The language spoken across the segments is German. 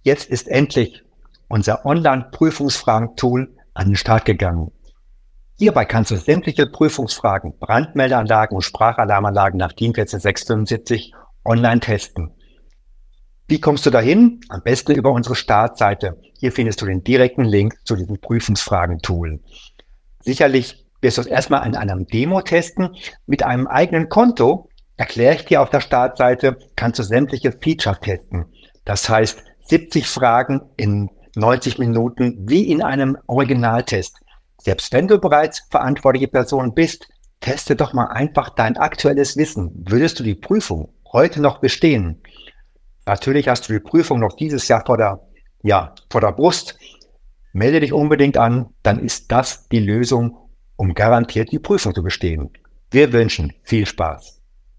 Jetzt ist endlich unser Online-Prüfungsfragen-Tool an den Start gegangen. Hierbei kannst du sämtliche Prüfungsfragen, Brandmeldeanlagen und Sprachalarmanlagen nach DIN 14675 online testen. Wie kommst du dahin? Am besten über unsere Startseite. Hier findest du den direkten Link zu diesem Prüfungsfragen-Tool. Sicherlich wirst du es erstmal an einem Demo testen. Mit einem eigenen Konto, erkläre ich dir auf der Startseite, kannst du sämtliche Features testen. Das heißt, 70 Fragen in 90 Minuten wie in einem Originaltest. Selbst wenn du bereits verantwortliche Person bist, teste doch mal einfach dein aktuelles Wissen. Würdest du die Prüfung heute noch bestehen? Natürlich hast du die Prüfung noch dieses Jahr vor der Brust. Melde dich unbedingt an, dann ist das die Lösung, um garantiert die Prüfung zu bestehen. Wir wünschen viel Spaß.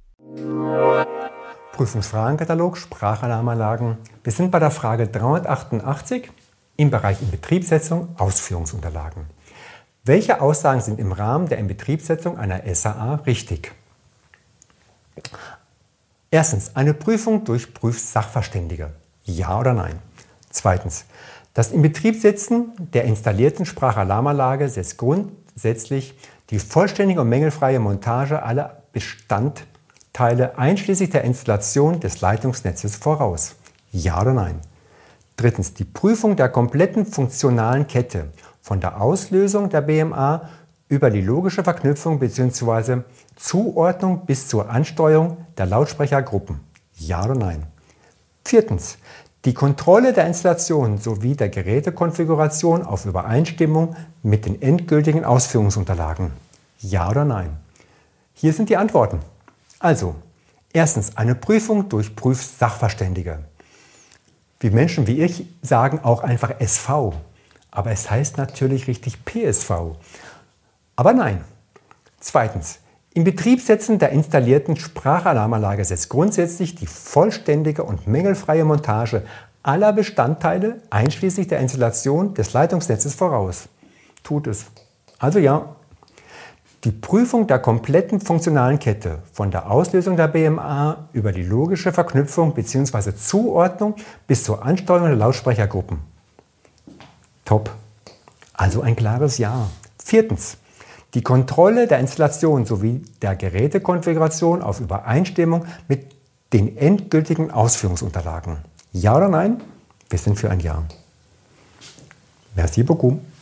Prüfungsfragenkatalog, Sprachalarmanlagen. Wir sind bei der Frage 388 im Bereich Inbetriebssetzung, Ausführungsunterlagen. Welche Aussagen sind im Rahmen der Inbetriebssetzung einer SAA richtig? Erstens, eine Prüfung durch Prüfsachverständige. Ja oder nein? Zweitens, das Inbetriebssetzen der installierten Sprachalarmanlage setzt grundsätzlich die vollständige und mängelfreie Montage aller Bestandteile einschließlich der Installation des Leitungsnetzes voraus. Ja oder nein? Drittens, die Prüfung der kompletten funktionalen Kette von der Auslösung der BMA über die logische Verknüpfung bzw. Zuordnung bis zur Ansteuerung der Lautsprechergruppen. Ja oder nein? Viertens, die Kontrolle der Installation sowie der Gerätekonfiguration auf Übereinstimmung mit den endgültigen Ausführungsunterlagen. Ja oder nein? Hier sind die Antworten. Also, erstens eine Prüfung durch Prüfsachverständige. Wie Menschen wie ich sagen auch einfach SV, aber es heißt natürlich richtig PSV. Aber nein. Zweitens, Inbetriebssetzen der installierten Sprachalarmanlage setzt grundsätzlich die vollständige und mängelfreie Montage aller Bestandteile einschließlich der Installation des Leitungsnetzes voraus. Tut es. Also ja. Die Prüfung der kompletten funktionalen Kette von der Auslösung der BMA über die logische Verknüpfung bzw. Zuordnung bis zur Ansteuerung der Lautsprechergruppen. Top. Also ein klares Ja. Viertens. Die Kontrolle der Installation sowie der Gerätekonfiguration auf Übereinstimmung mit den endgültigen Ausführungsunterlagen. Ja oder nein? Wir sind für ein Ja. Merci beaucoup.